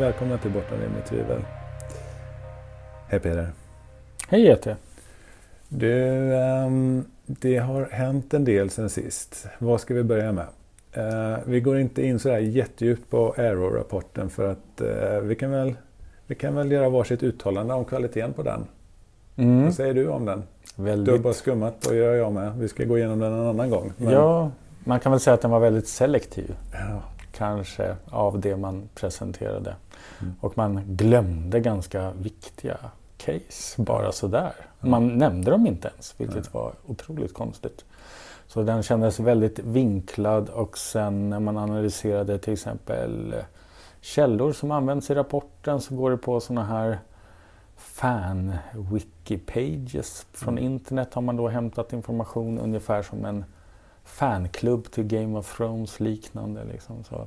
välkomna till Bortom rimligt tvivel. Hej Peder. Hej Ete. Du, det har hänt en del sen sist. Vad ska vi börja med? Vi går inte in så här jättedjupt på Aero-rapporten för att vi kan väl göra varsitt uttalande om kvaliteten på den. Vad säger du om den? Du har bara skummat och gör jag med. Vi ska gå igenom den en annan gång. Men... Ja, man kan väl säga att den var väldigt selektiv. Ja. Kanske av det man presenterade. Och man glömde ganska viktiga case bara sådär. Man nämnde dem inte ens, vilket var otroligt konstigt. Så den kändes väldigt vinklad, och sen när man analyserade till exempel källor som används i rapporten så går det på såna här fan-wiki-pages från internet har man då hämtat information ungefär som en fanklubb till Game of Thrones liknande liksom. Så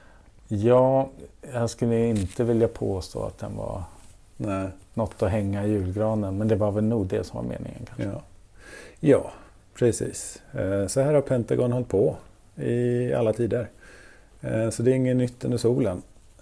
ja, jag skulle inte vilja påstå att den var något att hänga i julgranen, men det var väl nog det som var meningen kanske. Ja, precis. Så här har Pentagon hållit på i alla tider. Så det är inget nytt under solen.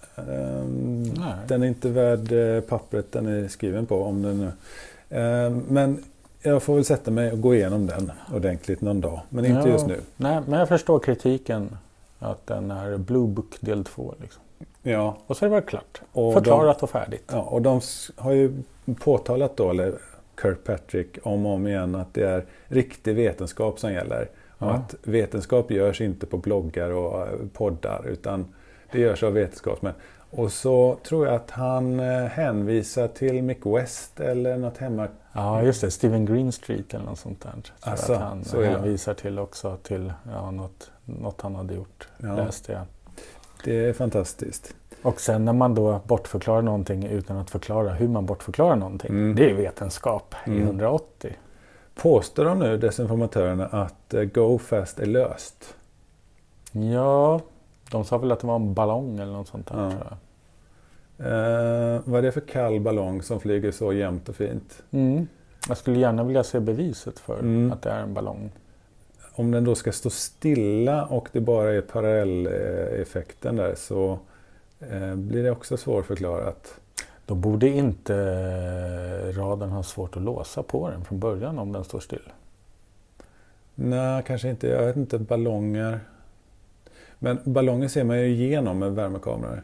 Den är inte värd pappret den är skriven på, om den nu. Men jag får väl sätta mig och gå igenom den ordentligt någon dag, men inte just nu. Nej, men jag förstår kritiken att den är Blue Book del 2 liksom. Ja. Och så är det varit klart. Och förklarat och färdigt. Ja, och de har ju påtalat då, eller Kirkpatrick om och om igen, att det är riktig vetenskap som gäller. Och att vetenskap görs inte på bloggar och poddar, utan det görs av vetenskapsmän. Och så tror jag att han hänvisar till Mick West eller något hemma. Ja, just det. Stephen Greenstreet eller något sånt där. Alltså, att han hänvisar till också till något han hade gjort. Läste jag. Det är fantastiskt. Och sen när man då bortförklarar någonting utan att förklara hur man bortförklarar någonting. Det är vetenskap i 180. Påstår de nu, desinformatörerna, att Go Fast är löst? Ja, de sa väl att det var en ballong eller något sånt där, tror jag. Vad är det för kall ballong som flyger så jämnt och fint? Jag skulle gärna vilja se beviset för att det är en ballong. Om den då ska stå stilla och det bara är parallelleffekten där, så blir det också svårförklarat. Då borde inte radarn ha svårt att låsa på den från början om den står still. Nej, kanske inte. Jag vet inte, ballonger. Men ballonger ser man ju igenom med värmekameror.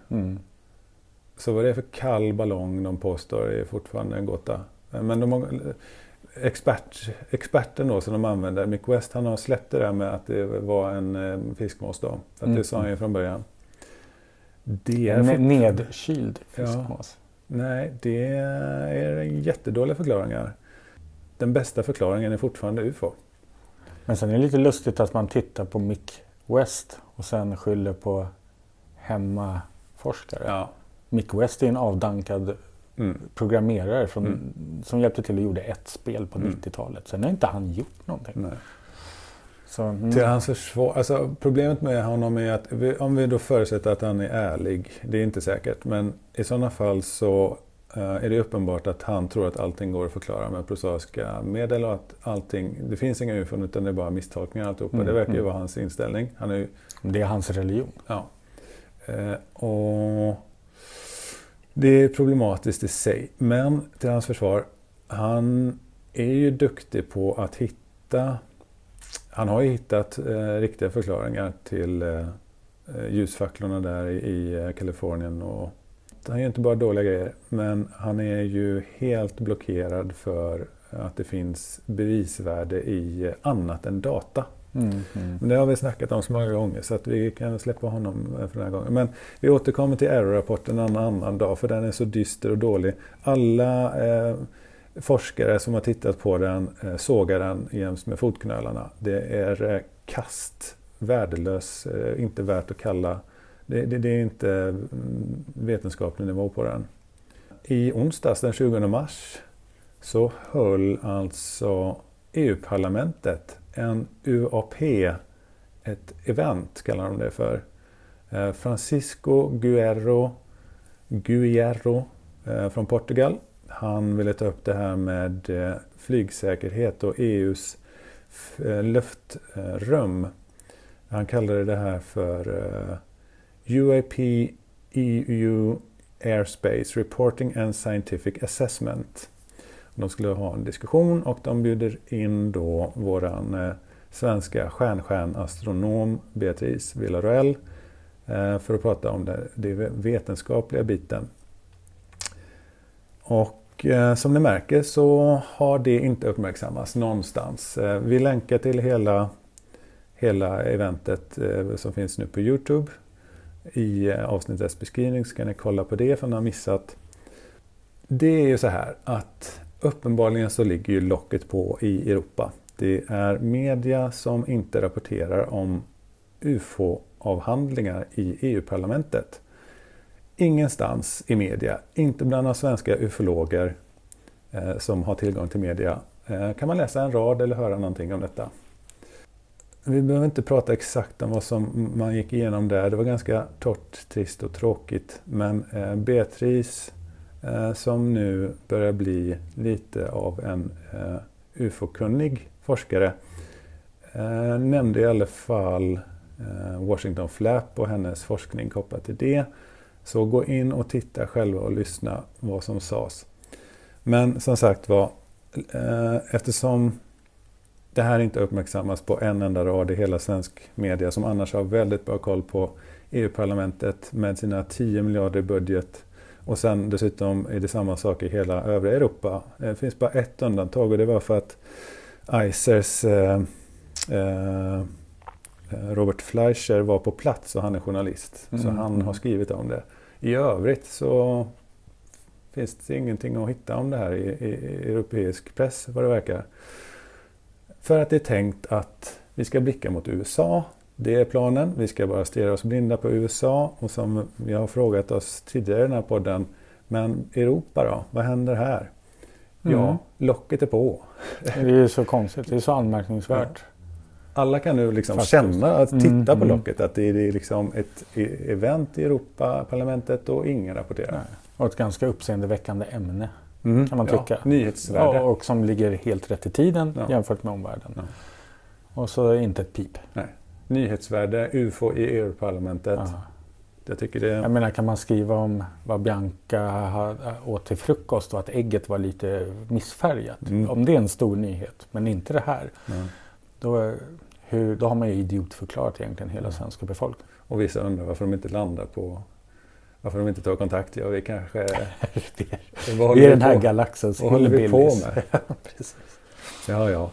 Så vad det är för kall ballong de påstår är fortfarande en gåta. Men experten då som de använder, Mick West, han har släppt det där med att det var en fiskmås då. För att det sa han ju från början. Det är nedkyld fiskmås. Nej, det är jättedåliga förklaringar. Den bästa förklaringen är fortfarande UFO. Men sen är det lite lustigt att man tittar på Mick West och sen skyller på hemmaforskare. Ja. Mick West är en avdankad programmerare som hjälpte till och gjorde ett spel på 90-talet. Sen har inte han gjort någonting. Nej. Så, till hans försvar, alltså problemet med honom är att om vi då förutsätter att han är ärlig, det är inte säkert, men i sådana fall så är det uppenbart att han tror att allting går att förklara med prosaiska medel och att det finns inga UFO utan det är bara misstolkningar alltihopa. Det verkar ju vara hans inställning. Det är hans religion. Ja. Och det är problematiskt i sig. Men till hans försvar, han är ju duktig på att han har ju hittat riktiga förklaringar till ljusfacklorna där i Kalifornien. Och han är ju inte bara dåliga grejer, men han är ju helt blockerad för att det finns bevisvärde i annat än data. Men det har vi snackat om så många gånger så att vi kan släppa honom för den här gången. Men vi återkommer till Aero-rapporten en annan dag, för den är så dyster och dålig. Alla forskare som har tittat på den sågar den jäms med fotknölarna. Det är kast, värdelös, inte värt att kalla. Det är inte vetenskaplig nivå på den. I onsdags den 20 mars så höll alltså EU-parlamentet en UAP, ett event kallar de det för. Francisco Guerrero från Portugal. Han ville ta upp det här med flygsäkerhet och EUs luftrum. Han kallade det här för UAP EU Airspace Reporting and Scientific Assessment. De skulle ha en diskussion och de bjuder in då våran svenska stjärnastronom Beatrice Villarroel för att prata om det vetenskapliga biten. Och som ni märker så har det inte uppmärksammats någonstans. Vi länkar till hela eventet som finns nu på YouTube. I avsnittets beskrivning så kan ni kolla på det för ni har missat. Det är ju så här att uppenbarligen så ligger ju locket på i Europa. Det är media som inte rapporterar om UFO-avhandlingar i EU-parlamentet. Ingenstans i media, inte bland de svenska ufologer som har tillgång till media, kan man läsa en rad eller höra någonting om detta. Vi behöver inte prata exakt om vad som man gick igenom där. Det var ganska torrt, trist och tråkigt. Men Beatrice, som nu börjar bli lite av en UFO-kunnig forskare, nämnde i alla fall Washington Flap och hennes forskning kopplat till det. Så gå in och titta själva och lyssna vad som sades. Men som sagt var, eftersom det här inte uppmärksammas på en enda rad i hela svensk media som annars har väldigt bra koll på EU-parlamentet med sina 10 miljarder i budget. Och sen dessutom är det samma sak i hela övriga Europa. Det finns bara ett undantag och det var för att ICERs Robert Fleischer var på plats och han är journalist. Så han har skrivit om det. I övrigt så finns det ingenting att hitta om det här i europeisk press vad det verkar. För att det är tänkt att vi ska blicka mot USA. Det är planen. Vi ska bara stirra oss blinda på USA. Och som vi har frågat oss tidigare i den här podden. Men Europa då? Vad händer här? Ja, locket är på. Det är så konstigt. Det är så anmärkningsvärt. Ja. Alla kan nu liksom känna att titta på locket. Att det är liksom ett event i Europaparlamentet och ingen rapporterar. Nej. Och ett ganska uppseendeväckande ämne. Kan man tycka. Ja, nyhetsvärde. Ja, och som ligger helt rätt i tiden jämfört med omvärlden. Ja. Och så inte ett pip. Nej. Nyhetsvärde, UFO i EU-parlamentet. Jag tycker det... Jag menar, kan man skriva om vad Bianca åt till frukost och att ägget var lite missfärgat. Om det är en stor nyhet, men inte det här. Då har man ju idiotförklarat egentligen hela svenska befolkningen. Och vissa undrar varför de inte landar på... Varför de inte tar kontakt? Ja, vi kanske... vi är den här galaxens vad håller vi på med? Ja, precis. Ja.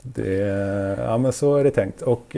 Ja, men så är det tänkt. Och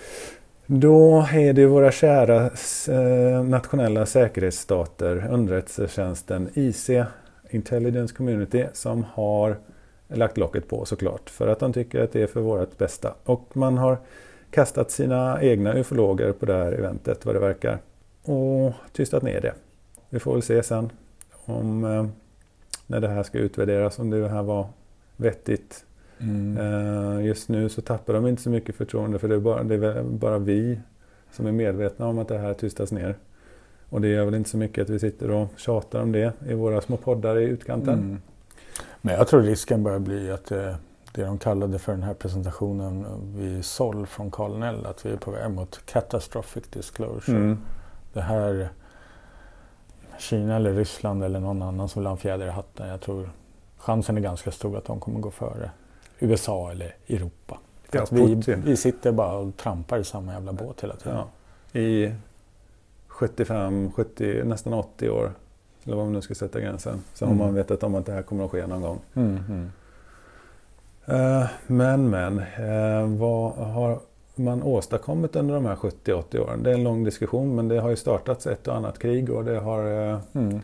då är det våra kära nationella säkerhetsstater, underrättelsetjänsten IC, Intelligence Community, som har lagt locket på såklart. För att de tycker att det är för vårt bästa. Och man har kastat sina egna ufologer på det här eventet, vad det verkar. Och tystat ner det. Vi får väl se sen om när det här ska utvärderas, om det här var vettigt. Just nu så tappar de inte så mycket förtroende för det är bara vi som är medvetna om att det här tystas ner. Och det är väl inte så mycket att vi sitter och tjatar om det i våra små poddar i utkanten. Men jag tror risken börjar bli att det de kallade för den här presentationen vid Sol från Colonel, att vi är på väg mot catastrophic disclosure. Det här Kina eller Ryssland eller någon annan som vill ha en fjäder i hatten. Jag tror chansen är ganska stor att de kommer gå före USA eller Europa. Ja, vi sitter bara och trampar i samma jävla båt hela tiden. Ja. I 75, 70, nästan 80 år. Eller vad man nu ska sätta gränsen. Så har man vetat om att det här kommer att ske någon gång. Vad har man åstadkommit under de här 70-80 åren? Det är en lång diskussion, men det har ju startats ett och annat krig och det har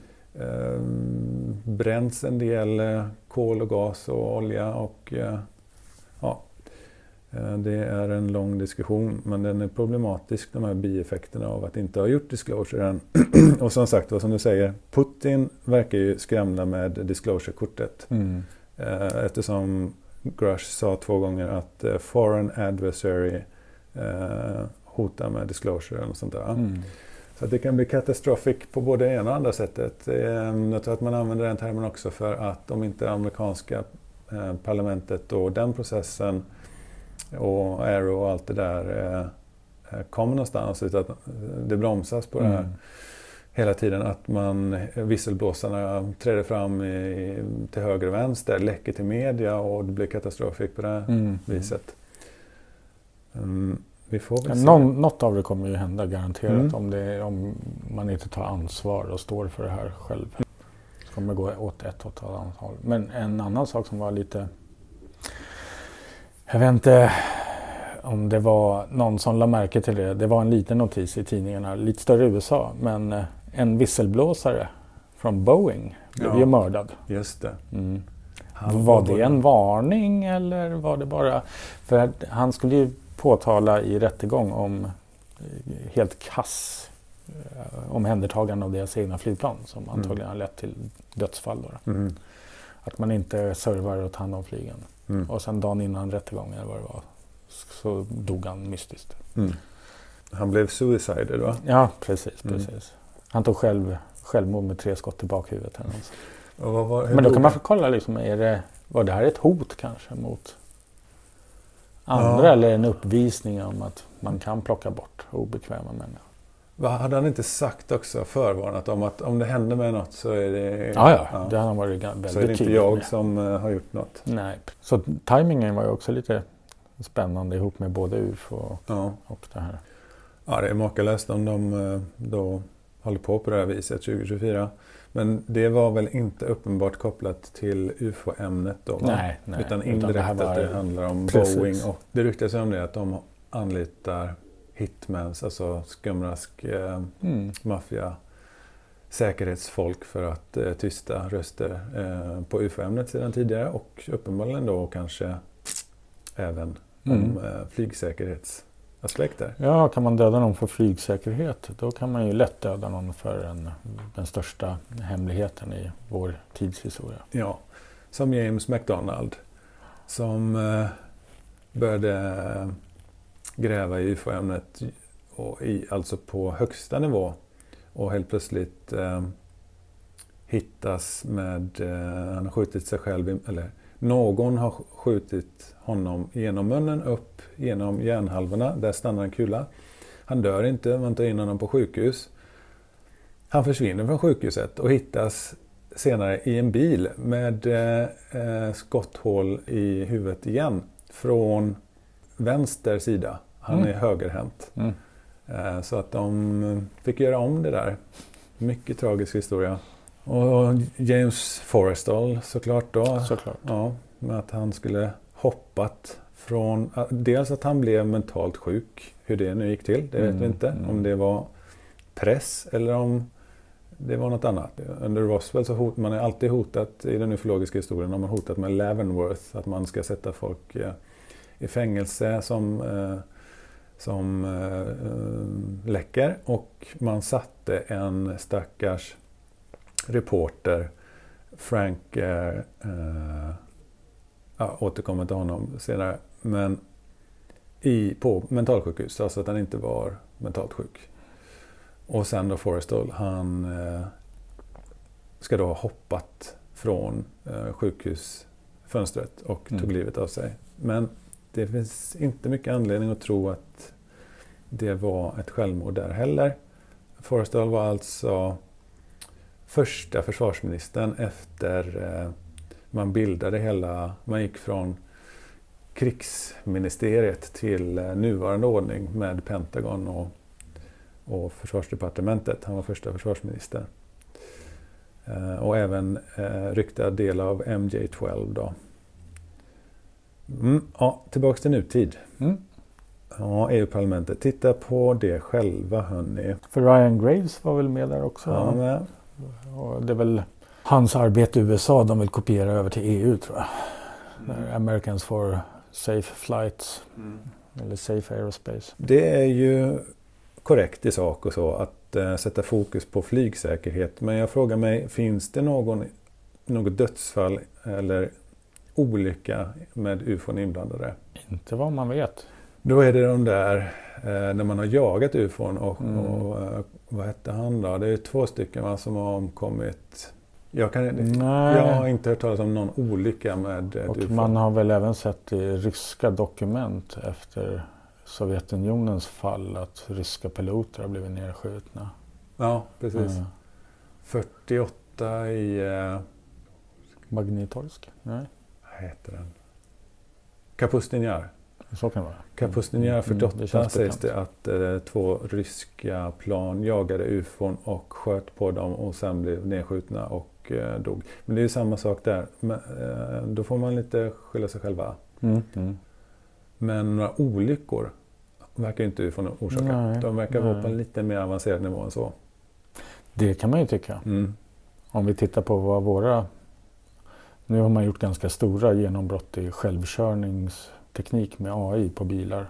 bränts en del kol och gas och olja och det är en lång diskussion, men den är problematisk, de här bieffekterna av att inte ha gjort disclosure än. Och som sagt, vad som du säger, Putin verkar ju skrämda med disclosure-kortet. Eftersom Grush sa 2 gånger att foreign adversary hotar med disclosure och sånt där. Så att det kan bli catastrophic på både det ena och andra sättet. Jag tror att man använder den termen också för att om inte amerikanska parlamentet och den processen och Aero och allt det där kommer någonstans, utan att det bromsas på det här hela tiden att visselblåsarna träder fram till höger och vänster, läcker till media och det blir katastrofik på det viset. Vi får väl se. Något av det kommer ju hända garanterat om man inte tar ansvar och står för det här själv. Det kommer gå åt ett annat håll. Men en annan sak som var lite... Jag vet inte om det var någon som la märke till det. Det var en liten notis i tidningarna, lite större i USA. Men en visselblåsare från Boeing blev ju mördad. Just det. Var det en varning eller var det bara... För han skulle ju påtala i rättegång om helt kass omhändertagande av deras egna flygplan som antagligen har lett till dödsfall. Då. Att man inte servar och tar hand om flygen. Och sen dagen innan rättegången vad det var, så dog han mystiskt. Han blev suicider va? Ja, precis. Han tog självmord med 3 skott i bakhuvudet. Men då kan man få kolla, liksom, var det här ett hot kanske mot andra eller en uppvisning om att man kan plocka bort obekväma människor? Hade han inte sagt också, förvarnat om att om det händer med något så är det... Ja. Det har varit väldigt så är det inte jag som har gjort något. Nej. Så tajmingen var ju också lite spännande ihop med både UFO och det här. Ja, det är makalöst om de då håller på det här viset 2024. Men det var väl inte uppenbart kopplat till UFO-ämnet då? Nej. Utan indirekt att det handlar om Boeing. Och det ryktas om det att de anlitar hitmans, alltså skumrask maffia, säkerhetsfolk för att tysta röster på UFO-ämnet sedan tidigare. Och uppenbarligen då kanske även om flygsäkerhetsaspekter. Ja, kan man döda någon för flygsäkerhet, då kan man ju lätt döda någon för den största hemligheten i vår tidshistoria. Ja, som James McDonald som började gräva i UFO-ämnet alltså på högsta nivå och helt plötsligt hittas med, han har skjutit sig själv, eller någon har skjutit honom genom munnen upp genom hjärnhalvorna, där stannar en kula. Han dör inte, man tar in honom på sjukhus. Han försvinner från sjukhuset och hittas senare i en bil med skotthål i huvudet igen från vänster sida. Han är högerhänt. Så att de fick göra om det där. Mycket tragisk historia. Och James Forrestal såklart då. Ja, med att han skulle hoppat från... Dels att han blev mentalt sjuk. Hur det nu gick till, det vet vi inte. Om det var press eller om det var något annat. Under Roswell så man är alltid hotat i den ufologiska historien. Har man hotat med Leavenworth. Att man ska sätta folk i fängelse som läcker. Och man satte en stackars reporter, Frank, återkommer till honom senare, men på mentalsjukhus, alltså att han inte var mentalt sjuk. Och sen då Forrestal, han ska då ha hoppat från sjukhusfönstret och tog livet av sig. Men det finns inte mycket anledning att tro att det var ett självmord där heller. Forrestal var alltså första försvarsministern efter man bildade man gick från krigsministeriet till nuvarande ordning med Pentagon och försvarsdepartementet. Han var första försvarsminister. Och även ryktad del av MJ-12 då. Tillbaks till nutid. Ja, EU-parlamentet. Titta på det själva, hörni. För Ryan Graves var väl med där också? Ja, men. Och det är väl hans arbete i USA de vill kopiera över till EU, tror jag. Americans for Safe Flights. Eller Safe Aerospace. Det är ju korrekt i sak och så att sätta fokus på flygsäkerhet. Men jag frågar mig, finns det något dödsfall eller olycka med UFOn inblandade? Inte vad man vet. Då är det de där när man har jagat UFOn och vad hette han då? Det är 2 stycken som har omkommit. Jag har inte hört talas om någon olycka med ett UFO. Man har väl även sett i ryska dokument efter Sovjetunionens fall att ryska piloter har blivit nedskjutna. Ja, precis. 48 i... Magnitorsk? Nej. Vad heter den? Kapustinjar. Så kan det vara. Kapustinjar 48 sägs bekant. det att 2 ryska plan jagade UFOn och sköt på dem och sen blev nedskjutna och dog. Men det är ju samma sak där. Men, då får man lite skylla sig själva. Men några olyckor verkar inte UFOn orsaka. Nej, de verkar vara på en lite mer avancerad nivå än så. Det kan man ju tycka. Om vi tittar på vad våra... Nu har man gjort ganska stora genombrott i självkörningsteknik med AI på bilar.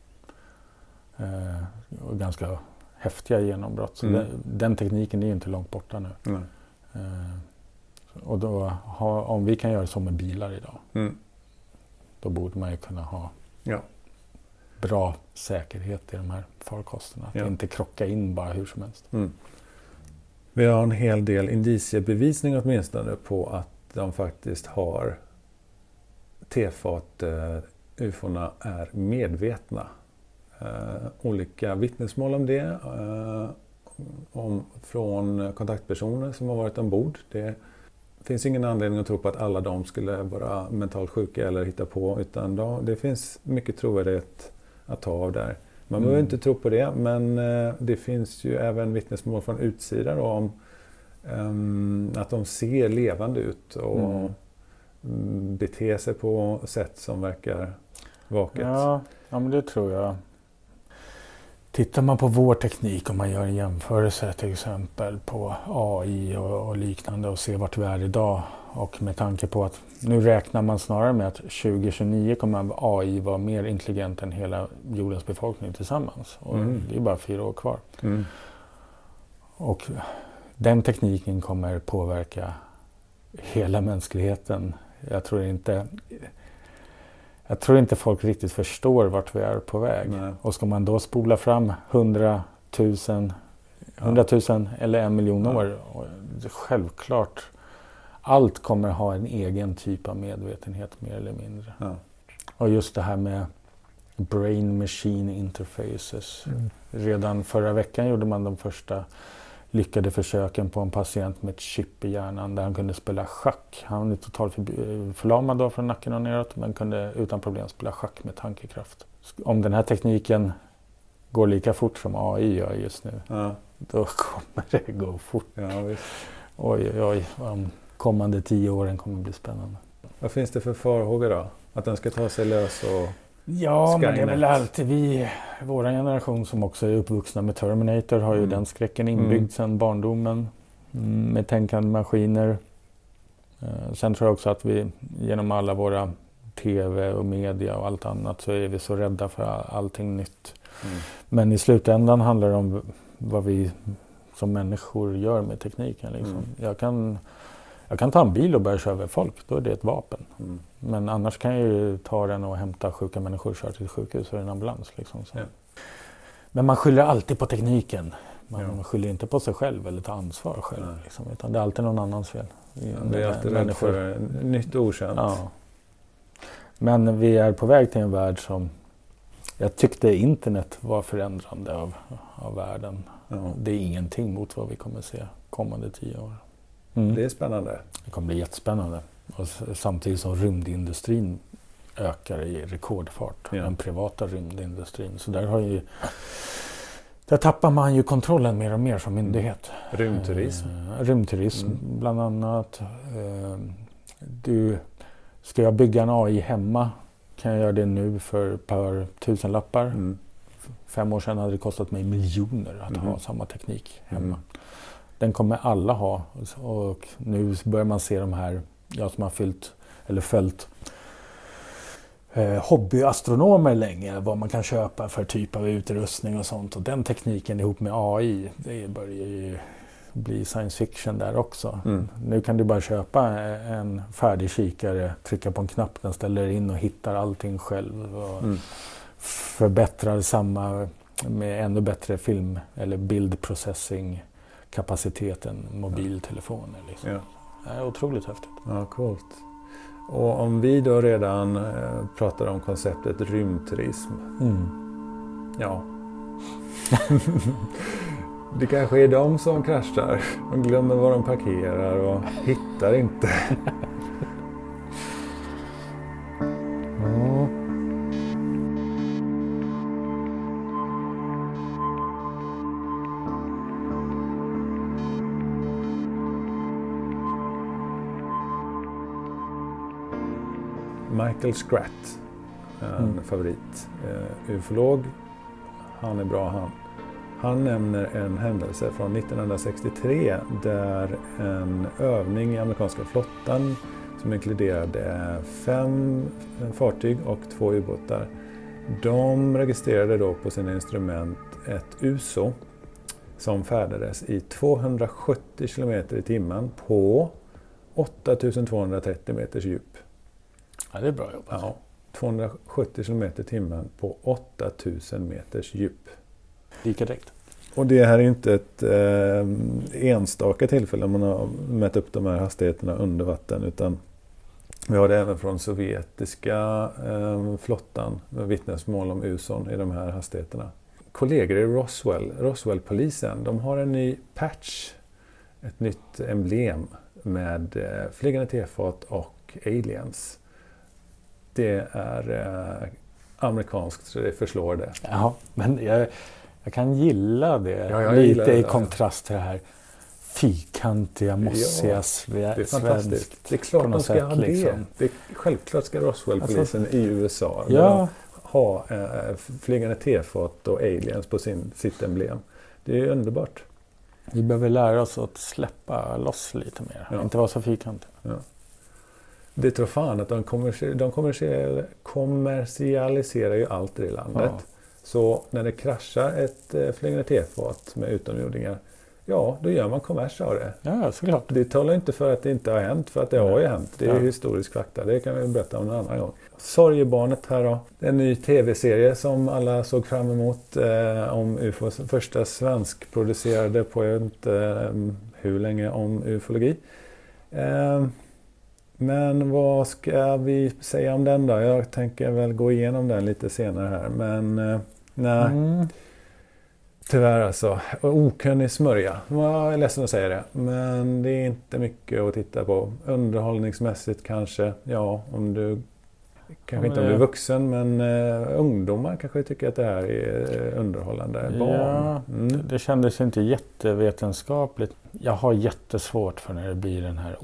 Och ganska häftiga genombrott. Så den tekniken är ju inte långt borta nu. Och då om vi kan göra så med bilar idag. Då borde man ju kunna ha bra säkerhet i de här farkosterna. Att inte krocka in bara hur som helst. Vi har en hel del indiciebevisning åtminstone på att de faktiskt har tefat UFO:na är medvetna. Olika vittnesmål om det från kontaktpersoner som har varit ombord. Det finns ingen anledning att tro på att alla de skulle vara mentalt sjuka eller hitta på, utan det finns mycket trovärdighet att ta av där. Man behöver inte tro på det, men det finns ju även vittnesmål från utsidan om att de ser levande ut och beter sig på sätt som verkar vaket. Ja, men det tror jag. Tittar man på vår teknik, om man gör en jämförelse till exempel på AI och liknande och ser vart vi är idag, och med tanke på att nu räknar man snarare med att 2029 kommer AI vara mer intelligent än hela jordens befolkning tillsammans. Och det är bara 4 år kvar. Och den tekniken kommer påverka hela mänskligheten. Jag tror inte folk riktigt förstår vart vi är på väg. Nej. Och ska man då spola fram 100 000 eller 1 miljon år, självklart allt kommer ha en egen typ av medvetenhet mer eller mindre. Och just det här med brain machine interfaces. Redan förra veckan gjorde man de första lyckade försöken på en patient med ett chip i hjärnan där han kunde spela schack. Han är totalt förlamad då från nacken och neråt, men kunde utan problem spela schack med tankekraft. Om den här tekniken går lika fort som AI gör just nu, då kommer det gå fort. Ja, visst. Oj, de kommande 10 åren kommer bli spännande. Vad finns det för farhågor då? Att den ska ta sig lös och... Ja, men det är väl alltid vår generation som också är uppvuxna med Terminator har ju den skräcken inbyggd sedan barndomen med tänkande maskiner. Sen tror jag också att vi genom alla våra tv och media och allt annat så är vi så rädda för allting nytt. Men i slutändan handlar det om vad vi som människor gör med tekniken. Liksom. Jag kan ta en bil och börja köra över folk, då är det ett vapen. Men annars kan jag ju ta den och hämta sjuka människor och köra till ett sjukhus och en ambulans. Liksom, så. Men man skyller alltid på tekniken. Man skyller inte på sig själv eller tar ansvar själv. Liksom, utan det är alltid någon annans fel. Vi är alltid rädd för nytt och okänt. Ja. Men vi är på väg till en värld som... Jag tyckte internet var förändrande av världen. Det är ingenting mot vad vi kommer se kommande 10 år. Det är spännande. Det kommer bli jättespännande. Och samtidigt som rymdindustrin ökar i rekordfart. Den privata rymdindustrin. Så där tappar man ju kontrollen mer och mer som myndighet. Rymdturism bland annat. Ska jag bygga en AI hemma, kan jag göra det nu för ett par tusenlappar. 5 år sedan hade det kostat mig miljoner att ha samma teknik hemma. Den kommer alla ha, och nu börjar man se de här, som har följt hobbyastronomer länge, vad man kan köpa för typ av utrustning och sånt, och den tekniken ihop med AI, det börjar ju bli science fiction där också. Nu kan du bara köpa en färdig kikare, trycka på en knapp, den ställer in och hittar allting själv och förbättrar samma med ännu bättre film eller bildprocessing kapaciteten mobiltelefoner. Liksom. Det är otroligt häftigt. Ja, coolt. Och om vi då redan pratar om konceptet rymdturism. Det kanske är de som kraschar. De glömmer var de parkerar och hittar inte. Michael Scratt, en favorit ufolog. Han är bra han. Han nämner en händelse från 1963 där en övning i amerikanska flottan som inkluderade 5 fartyg och 2 ubåtar. De registrerade då på sina instrument ett USO som färdades i 270 km i timmen på 8230 meters djup. Ja, det är bra jobbat. Ja, 270 km i timmen på 8000 meters djup. Lika direkt. Och det här är inte ett enstaka tillfälle man har mätt upp de här hastigheterna under vatten, utan vi har det även från sovjetiska flottan med vittnesmål om USOn i de här hastigheterna. Kollegor i Roswell-polisen, de har en ny patch, ett nytt emblem med flygande tefat och aliens. Det är amerikanskt så det förslår det. Ja, men jag kan gilla det. Ja, jag lite gillar det, i kontrast till det här fyrkantiga, mossiga det är fantastiskt. Det är klart de ska ha det. Liksom. Självklart ska Roswell-polisen i USA ha flygande tefat och aliens på sitt emblem. Det är underbart. Vi behöver lära oss att släppa loss lite mer. Ja. Inte vara så fyrkantiga. Ja. Det tror fan att de kommersialiserar ju allt i landet. Ja. Så när det kraschar ett flygande tefat med utomjordingar, ja, då gör man kommers av det. Ja, såklart. Det talar inte för att det inte har hänt, för att det har ju hänt. Det är historisk fakta, det kan vi berätta om en annan gång. Sorgebarnet här då. En ny tv-serie som alla såg fram emot om UFO. Första svenskproducerade på jag vet inte hur länge om ufologi. Men vad ska vi säga om den då? Jag tänker väl gå igenom den lite senare här. Men nej, tyvärr alltså. Okunnig smörja. Jag är ledsen att säga det. Men det är inte mycket att titta på. Underhållningsmässigt kanske. Ja, om du kanske inte om du är vuxen, men ungdomar kanske tycker att det här är underhållande. Barn. Ja, det kändes inte jättevetenskapligt. Jag har jättesvårt för när det blir den här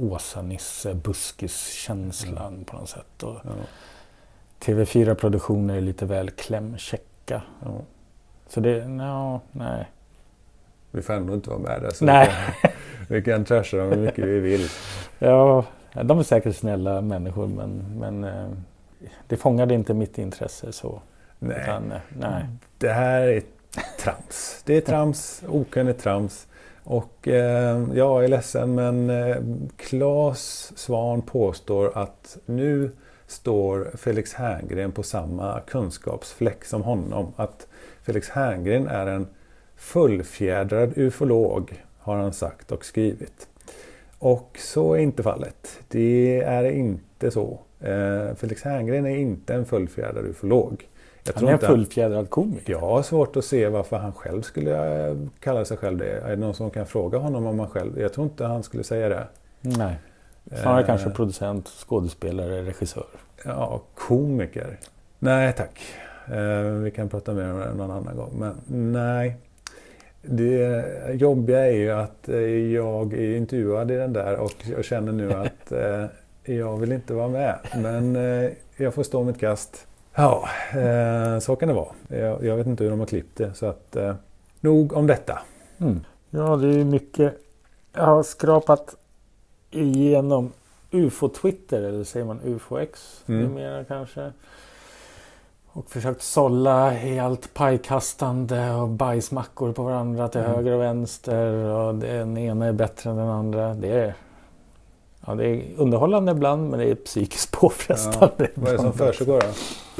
Åsa-Nisse-buskis-känslan på något sätt. Och TV4-produktioner är lite väl klämkäcka. Ja. Så det, nej. Vi får ändå inte vara med där. Så nej. Vi kan trasha dem hur mycket vi vill. Ja, de är säkert snälla människor, men det fångade inte mitt intresse så. Nej. Utan, nej. Det här är trams. Det är trams, okunnigt trams. Och jag är ledsen, men Claes Svahn påstår att nu står Felix Herngren på samma kunskapsfläck som honom. Att Felix Herngren är en fullfjädrad ufolog, har han sagt och skrivit. Och så är inte fallet. Det är inte så. Felix Herngren är inte en fullfjädrad ufolog. Han är en fullfjädrad komiker. Jag har svårt att se varför han själv skulle kalla sig själv det. Är det någon som kan fråga honom om han själv? Jag tror inte han skulle säga det. Nej. Snarare kanske producent, skådespelare, regissör. Ja, komiker. Nej tack. Vi kan prata mer om det någon annan gång. Men nej. Det jobbiga är ju att jag är intervjuad i den där och jag känner nu att jag vill inte vara med. Men jag får stå mitt kast. Ja, så kan det vara. Jag vet inte hur de har klippt det. Så att, nog om detta. Ja, det är mycket. Jag har skrapat igenom UFO-Twitter, eller säger man UFO-X? Det är mer kanske. Och försökt sålla i allt pajkastande och bajsmackor på varandra till höger och vänster. Och den ena är bättre än den andra. Det är underhållande ibland, men det är psykiskt påfrestande. Ja, vad är det som försiggår då?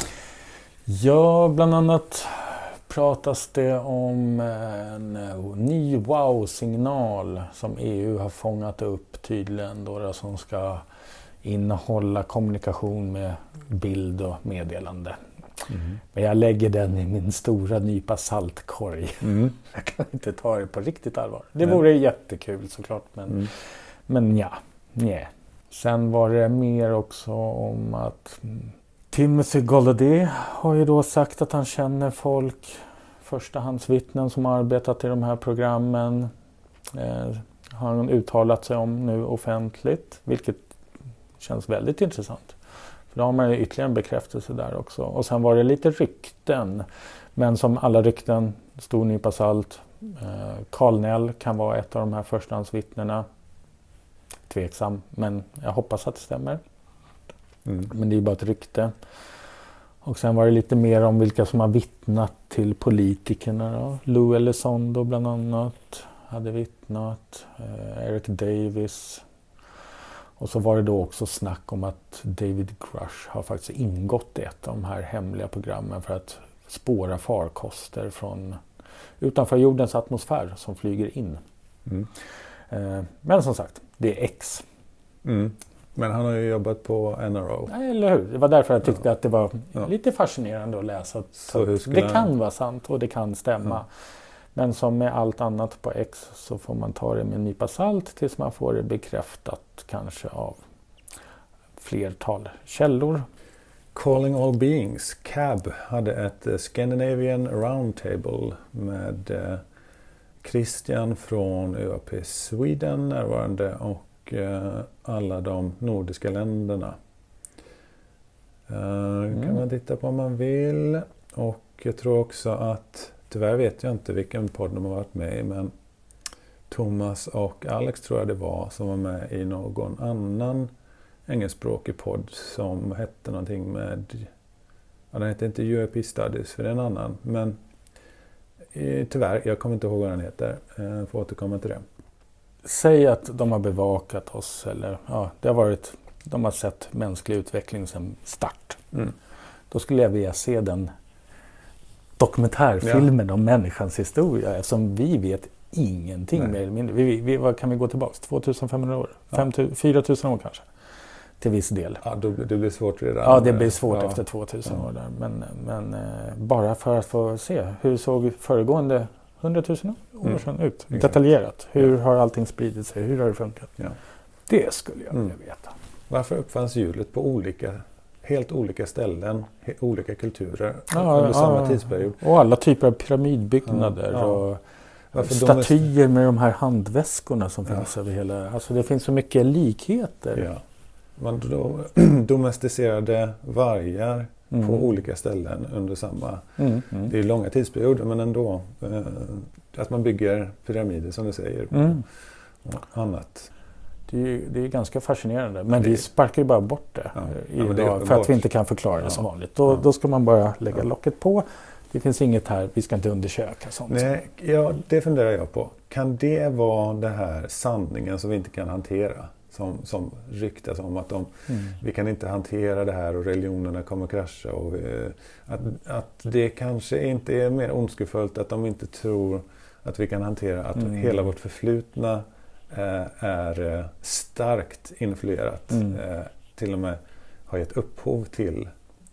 Ja, bland annat pratas det om en ny wow-signal som EU har fångat upp tydligen då, som ska innehålla kommunikation med bild och meddelande. Men jag lägger den i min stora nypa saltkorg. Jag kan inte ta det på riktigt allvar. Det vore jättekul såklart, men ja. Sen var det mer också om att Timothy Golladay har ju då sagt att han känner folk, förstahandsvittnen som arbetat i de här programmen. Har han uttalat sig om nu offentligt, vilket känns väldigt intressant. För då har man ju ytterligare en bekräftelse där också. Och sen var det lite rykten, men som alla rykten, stor nypa salt. Carl Nell kan vara ett av de här förstahandsvittnena. Tveksam, men jag hoppas att det stämmer. Men det är ju bara ett rykte. Och sen var det lite mer om vilka som har vittnat till politikerna då. Lou Elizondo bland annat hade vittnat. Eric Davis. Och så var det då också snack om att David Grush har faktiskt ingått i ett av de här hemliga programmen för att spåra farkoster från utanför jordens atmosfär som flyger in. Men som sagt, det är X. Men han har ju jobbat på NRO. Nej, eller hur? Det var därför jag tyckte att det var lite fascinerande att läsa. Det kan vara sant och det kan stämma. Men som med allt annat på X så får man ta det med en nypa salt tills man får det bekräftat kanske av flertal källor. Calling All Beings, CAB, hade ett Scandinavian Roundtable med Christian från ÖAP Sweden närvarande och alla de nordiska länderna. Kan man titta på om man vill. Och jag tror också att, tyvärr vet jag inte vilken podd de har varit med i, men Thomas och Alex tror jag det var som var med i någon annan engelskspråkig podd som hette någonting med, den hette inte UAP Studies för det är en annan, men tyvärr, jag kommer inte ihåg vad den heter. Får återkomma till det. Säg att de har bevakat oss eller de har sett mänsklig utveckling sedan start. Då skulle jag vilja se den dokumentärfilmen om människans historia eftersom vi vet ingenting mer eller mindre. Vad kan vi gå tillbaka? 2500 år? 4000 år kanske? Till viss del. Ja, det blir svårt redan. Ja, det blir svårt efter 2000 år där. Men bara för att få se. Hur såg föregående 100 000 år sedan ut? Detaljerat. Hur har allting spridit sig? Hur har det funkat? Ja. Det skulle jag vilja veta. Varför uppfanns hjulet på helt olika ställen, olika kulturer under samma tidsperiod? Och alla typer av pyramidbyggnader och statyer med de här handväskorna som finns över hela. Alltså det finns så mycket likheter. Ja. Man domesticerade vargar på olika ställen under samma... Det är långa tidsperioder men ändå att man bygger pyramider som du säger och annat. Det är ganska fascinerande. Men vi sparkar ju bara bort det idag för att vi inte kan förklara det som vanligt. Då ska man bara lägga locket på. Det finns inget här, vi ska inte undersöka sånt. Nej, det funderar jag på. Kan det vara den här sanningen som vi inte kan hantera? Som ryktas om att vi kan inte hantera det här och religionerna kommer krascha. Och att det kanske inte är mer ondskefullt att de inte tror att vi kan hantera att hela vårt förflutna är starkt influerat. Till och med har gett upphov till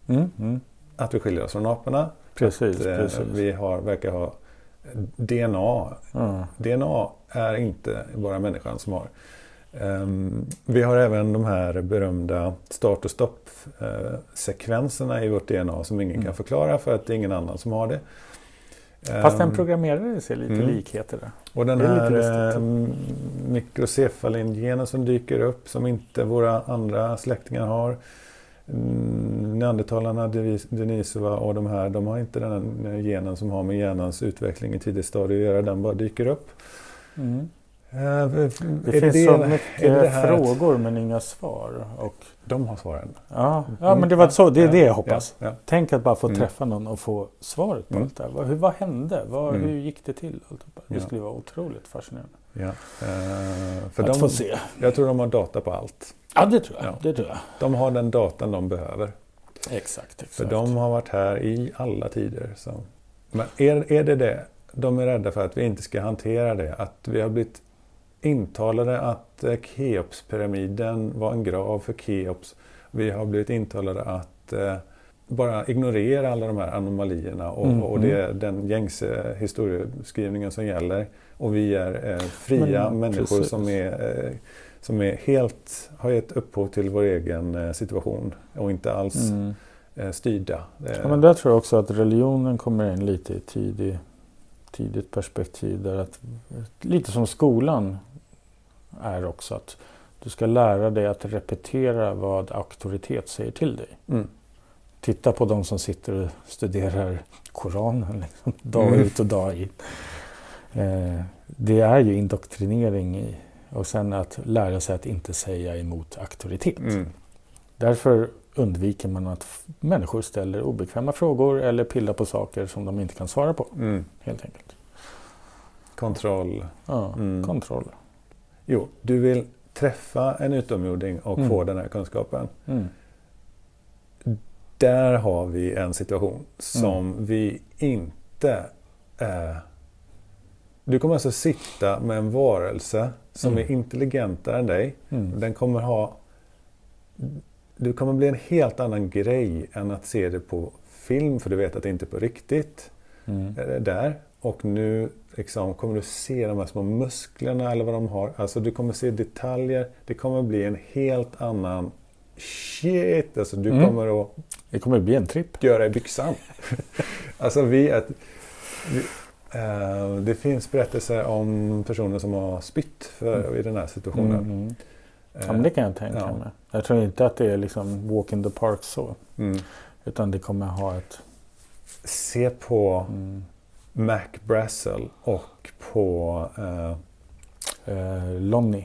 att vi skiljer oss från aporna. Precis. Vi verkar ha DNA. DNA är inte bara människan som har. Vi har även de här berömda start- och stopp-sekvenserna i vårt DNA som ingen kan förklara för att det är ingen annan som har det. Fast den programmerade ser lite likheter där. Och den här mikrocefalin-genen som dyker upp som inte våra andra släktingar har. Neandertalarna, Denisova och de här, de har inte den här genen som har med hjärnans utveckling i tidigt stadie att göra. Den bara dyker upp. Det finns så mycket frågor men inga svar. Och de har svaren. Ja, men det var så. Det är det jag hoppas. Ja. Tänk att bara få träffa någon och få svaret på allt det här. Vad hände? Hur gick det till? Det skulle vara otroligt fascinerande. Ja. För att få se. Jag tror de har data på allt. Ja, det tror jag. Det tror jag. De har den datan de behöver. Exakt. För de har varit här i alla tider. Så. Men är det? De är rädda för att vi inte ska hantera det. Att vi har blivit intalade att Keopspyramiden var en grav för Keops. Vi har blivit intalade att bara ignorera alla de här anomalierna och det är den gängse historieskrivningen som gäller. Och vi är fria människor som är helt, har gett upphov till vår egen situation och inte alls styrda. Ja, men där tror jag också att religionen kommer in lite i tidigt perspektiv. Där att, lite som skolan är också, att du ska lära dig att repetera vad auktoritet säger till dig. Titta på de som sitter och studerar Koranen liksom, dag ut och dag in. Det är ju indoktrinering i. Och sen att lära sig att inte säga emot auktoritet. Därför undviker man att människor ställer obekväma frågor eller pillar på saker som de inte kan svara på. Helt enkelt. Kontroll. Ja, kontroll. Jo, du vill träffa en utomjording och få den här kunskapen. Där har vi en situation som vi inte... Du kommer alltså sitta med en varelse som är intelligentare än dig. Den kommer ha... Du kommer bli en helt annan grej än att se det på film, för du vet att det inte är på riktigt. Där. Och nu liksom, kommer du se de här små musklerna eller vad de har. Alltså du kommer se detaljer. Det kommer bli en helt annan shit. Alltså du kommer att... Det kommer bli en tripp. Göra i byxan. Alltså det finns berättelser om personer som har spytt i den här situationen. Ja, men det kan jag tänka mig. Jag tror inte att det är liksom walk in the park så. Utan det kommer ha ett... Se på Mac Brassel och på Lonnie.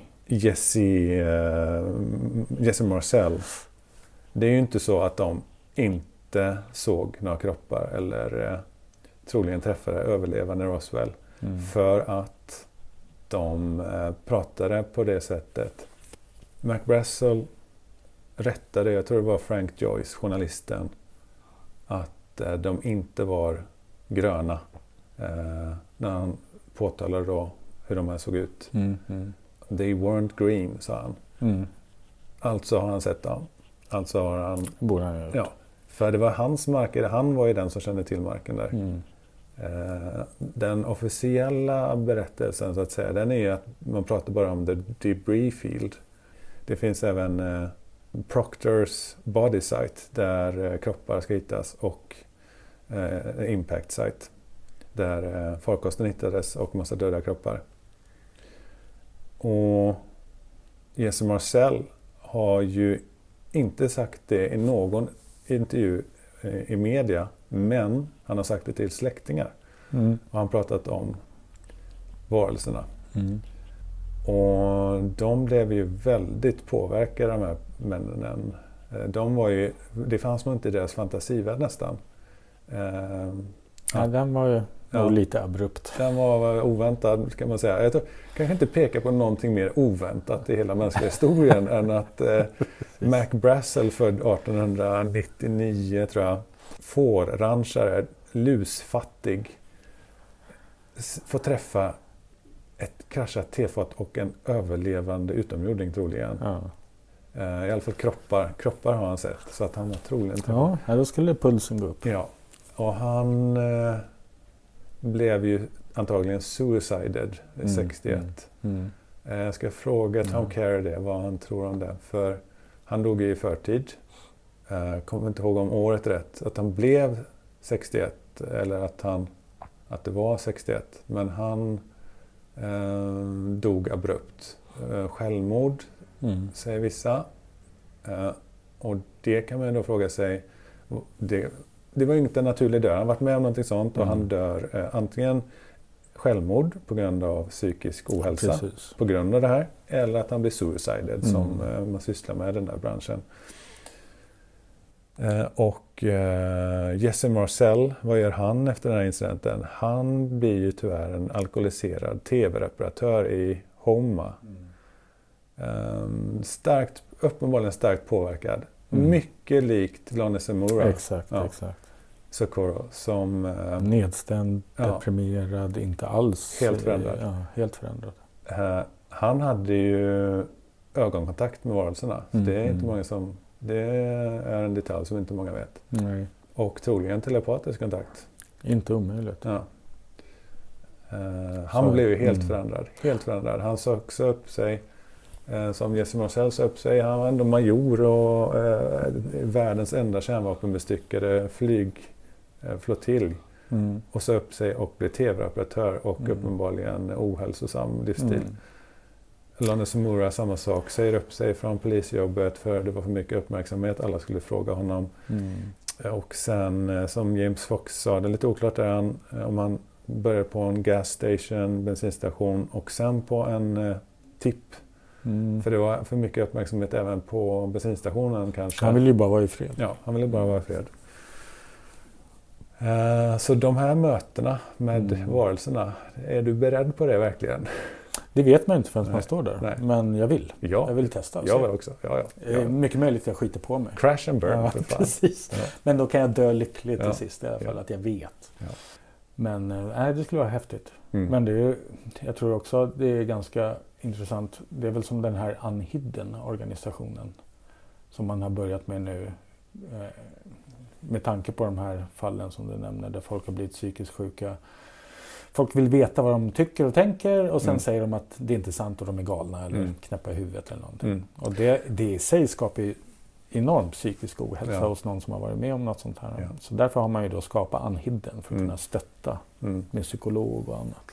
Jesse Marcel. Det är ju inte så att de inte såg några kroppar eller troligen träffade överlevande Roswell. För att de pratade på det sättet. Mac Brassel rättade, jag tror det var Frank Joyce, journalisten, att de inte var gröna. När han påtalade då hur de här såg ut. They weren't green, sa han. Alltså har han sett dem. Alltså har han... Borde han gjort. Ja, för det var hans marker. Han var ju den som kände till marken där. Den officiella berättelsen så att säga, den är ju att man pratar bara om the debris field. Det finns även Proctors body site där kroppar ska hittas och impact site där farkosten hittades och massa döda kroppar. Och Jesse Marcel har ju inte sagt det i någon intervju i media, men han har sagt det till släktingar. Och han pratat om varelserna. Och de blev ju väldigt påverkade, de här männen. Det fanns nog inte i deras fantasivärld nästan. Ja, den var ju lite abrupt. Den var oväntad, kan man säga. Jag kan inte peka på någonting mer oväntat i hela mänskliga historien än att Mac Brassel, född 1899 tror jag, fårranchare, lusfattig, får träffa ett kraschat tefat och en överlevande utomjording troligen. I alla fall kroppar har han sett, så att han har troligen träffat. Ja, då skulle pulsen gå upp. Ja, och han blev ju antagligen suicided 61. Jag ska fråga Tom Carey vad han tror om det, för han dog i förtid. Kommer inte ihåg om året rätt, att han blev 61 eller att det var 61, men han dog abrupt. Självmord säger vissa. Och det kan man då fråga sig, det var ju inte en naturlig död. Han har varit med om någonting sånt och han dör antingen självmord på grund av psykisk ohälsa på grund av det här, eller att han blir suicided som man sysslar med i den där branschen. Och Jesse Marcel, vad gör han efter den här incidenten? Han blir ju tyvärr en alkoholiserad tv-reparatör i Homa. Uppenbarligen starkt påverkad. Mycket likt Lon Semura. Exakt. Socorro som... nedstämd, deprimerad, inte alls... Helt förändrad. Helt förändrad. Han hade ju ögonkontakt med varelserna. Så det är inte många som Det är en detalj som inte många vet. Nej. Och troligen telepatisk kontakt. Inte omöjligt. Ja. Han blev ju helt förändrad. Helt förändrad. Han sa också upp sig, som Jesse Marcel sa upp sig. Han var ändå major och världens enda kärnvapenbestyckade flygflottilj. Och sa upp sig och blev tv-operatör och uppenbarligen ohälsosam livsstil. Lonnie Sumura, samma sak, säger upp sig från polisjobbet för det var för mycket uppmärksamhet. Alla skulle fråga honom. Och sen, som James Fox sa, det är lite oklart där om han började på en gas station, bensinstation och sen på en tipp. För det var för mycket uppmärksamhet även på bensinstationen kanske. Han ville ju bara vara i fred. Ja, han ville bara vara i fred. Så de här mötena med varelserna, är du beredd på det verkligen? Det vet man inte förrän man står där. Nej. Men jag vill. Ja. Jag vill testa. Jag vill också. Ja. Mycket möjligt jag skiter på mig. Crash and burn. Ja, precis. Ja. Men då kan jag dö lyckligt till sist i alla fall. Att jag vet. Ja. Men det skulle vara häftigt. Men det är, jag tror också det är ganska intressant. Det är väl som den här Unhidden organisationen. Som man har börjat med nu. Med tanke på de här fallen som du nämner. Där folk har blivit psykiskt sjuka. Folk vill veta vad de tycker och tänker och sen säger de att det inte är sant och de är galna eller knäppa i huvudet eller någonting. Och det i sig skapar ju enorm psykisk ohälsa hos någon som har varit med om något sånt här. Ja. Så därför har man ju då skapat Unhidden för att kunna stötta med psykolog och annat.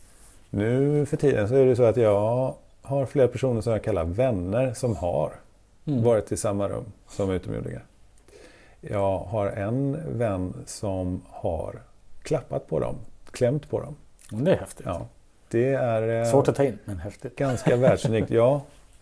Nu för tiden så är det så att jag har flera personer som jag kallar vänner som har varit i samma rum som utomjordingar. Jag har en vän som har klappat på dem. Klämt på dem. Det är häftigt. Ja, det är svårt att ta in, men häftigt. Ganska världsunikt, ja.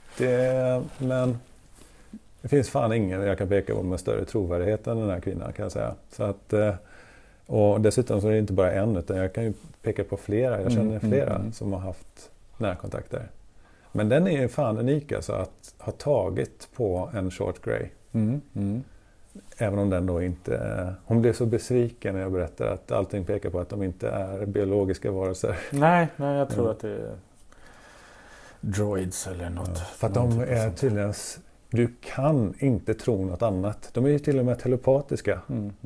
Men det finns fan ingen jag kan peka på med större trovärdighet än den här kvinnan kan jag säga. Så att, och dessutom så är det inte bara en utan jag kan ju peka på flera. Jag känner flera som har haft närkontakter. Men den är ju fan unik alltså att ha tagit på en short grey. Även om den då inte... Hon blev så besviken när jag berättade att allting pekar på att de inte är biologiska varelser. Nej, jag tror att det är droids eller något. Ja, för att de är tydligen... Du kan inte tro något annat. De är ju till och med telepatiska.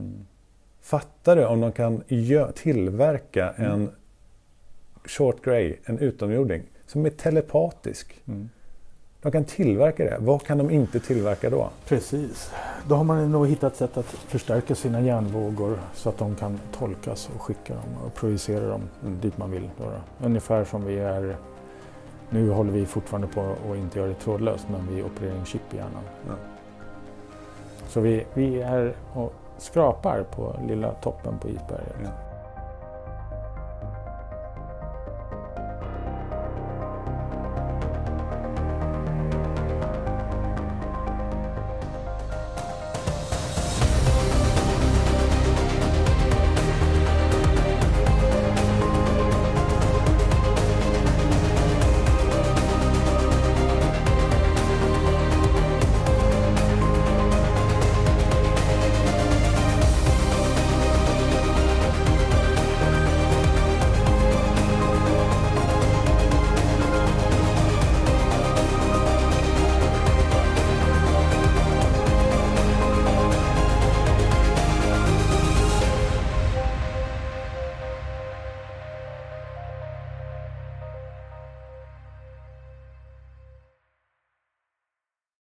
Fattar du om de kan tillverka en short grey, en utomjording, som är telepatisk? De kan tillverka det. Vad kan de inte tillverka då? Precis. Då har man nog hittat sätt att förstärka sina hjärnvågor så att de kan tolkas och skicka dem och projicera dem dit man vill. Då. Ungefär som vi är... Nu håller vi fortfarande på att inte göra det trådlöst men vi opererar en chip i hjärnan. Ja. Så vi är och skrapar på lilla toppen på isberget. Ja.